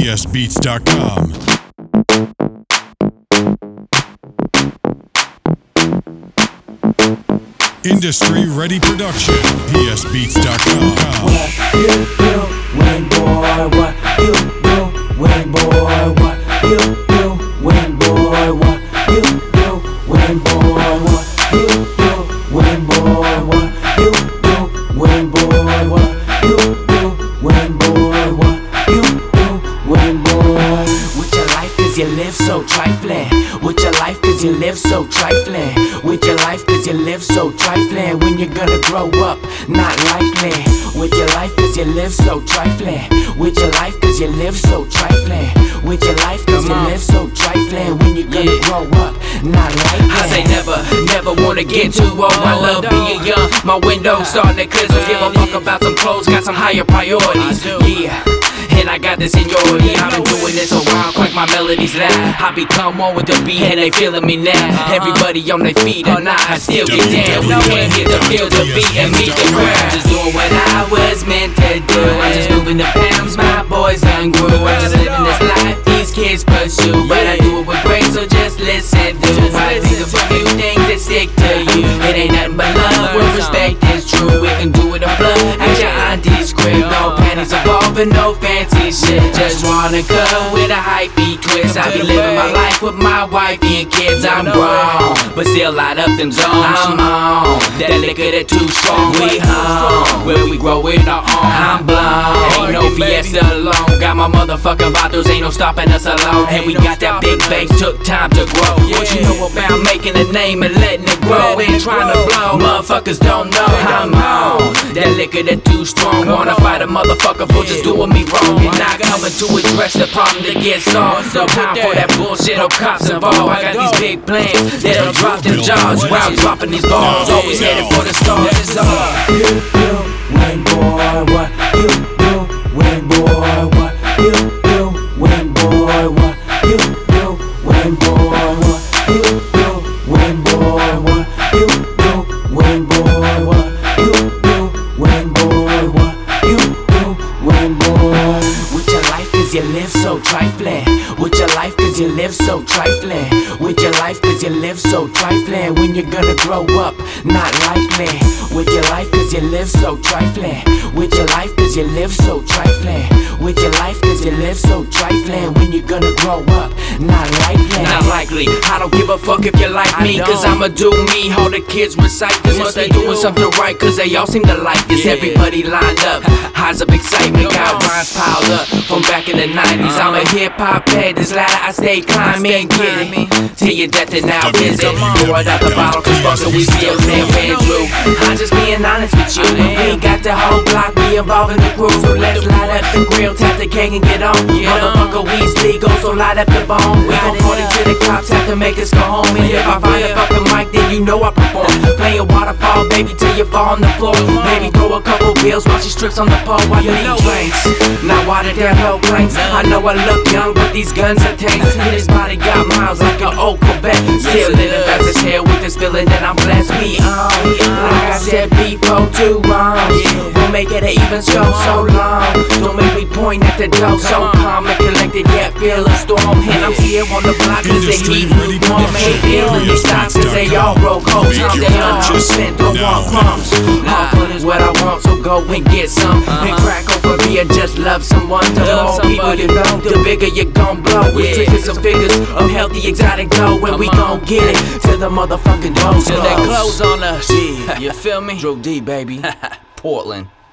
psbeats.com. Industry Ready Production, psbeats.com. What you doing, boy? What you doing, boy? What you doing, boy? What you doing, boy? What you doing, boy? What you doing, boy? What you doing, boy? What you doing, boy? With your life 'cause you live so trifling. With your life 'cause you live so trifling. With your life 'cause you live so trifling. When you're gonna grow up, not likely. With your life 'cause you live so trifling. With your life 'cause you live so trifling. With your life 'cause you live so trifling. When you're gonna grow up, not likely. I say never wanna get too old. I love being young, my window's starting to clear. So give a fuck about some clothes, got some higher priorities. Yeah, and I got the seniority. I've been doing this a while, crank my melodies loud. I become one with the beat and they feeling me now. Everybody on their feet or not, I still get down. We came here to feel the beat and meet the crowd. Just doing what I was meant to do. I'm just moving the pounds, my boys done grew. I'm just living this life these kids pursue. But I do it with grace, so just listen to. I think of a few things that stick to you. It ain't nothing but love, where respect is true. We can do it in blood at your auntie's crib. No panties involving, no fancy shit. Just wanna cuddle with a hypey twist. I be living my life with my wifey and kids. I'm grown, but still light up them zones. I'm on that liquor that too strong. We home where we grow it our own. I'm blown, ain't no fiesta alone. Got my motherfucking bottles, ain't no stopping us alone. And we got that big base, took time to grow. What you know about making a name and letting it grow? Ain't trying to blow, motherfuckers don't know. I'm on that liquor that too strong. Wanna fight a motherfucker for just doing me wrong. And not coming to address the problem that gets solved. No time for that bullshit, no cops involved. I got these big plans that'll drop them jaws while dropping these balls. Always headed for the stars. That's all. You doing, boy? What you doing, boy? What you doing, boy? What you doing, boy? What you doing, boy? What you doing, boy? What you doing, boy? What you doing, boy? With your life 'cause you live so trifling. With your life 'cause you live so trifling. With your life 'cause you live so trifling. When you're gonna grow up, not likely. With your life 'cause you live so trifling. With your life 'cause you live so trifling. With your life 'cause you live so trifling. When you're gonna grow up, not likely. Not likely, I don't give a fuck if you like me, 'cause I'ma do me. All the kids recite this, must be doing something right, 'cause they all seem to like this. Everybody lined up, highs of excitement, got rhymes piled up from back in the 90s. I'm a hip-hop head, this ladder I stay climbing. Get it, till your death and now visit. Pour it out the bottle, 'cause fuck it, we still never through. I'm just being honest with you, and we got the whole block, we involving the crew. So let's light up the grill, tap the cake and get on. Motherfucker, we's legal, so light up the bone. We gon' party till the cops have to make us go home. And if I find a fucking mic, then you know I perform. Playing waterfall, baby, till you fall on the floor. Maybe throw a couple bills while she strips on the pole. While you need drinks, not water down low planes. I know I look young, but these guns are tanks. His body got miles like an old Quebec. Still living fast as hell with this feeling that I'm blessed. We on, like I said before, too wrong. We'll make it an even show so long. Don't make me point at the door. So calm and collected, yet feel a storm. And I'm here on the block 'cause they keep me warm. Ain't feeling these stocks 'cause they all broke. Whole time they all spent, don't want crumbs. All fun is what I want, so go and get some. And crack open beer, just love someone. The more people you know, the bigger you gon' blow. With triggers and figures of healthy exotic dough. And we gon' get it to the motherfucking doors. Till they close on us, you feel me? Drew D, baby. Portland.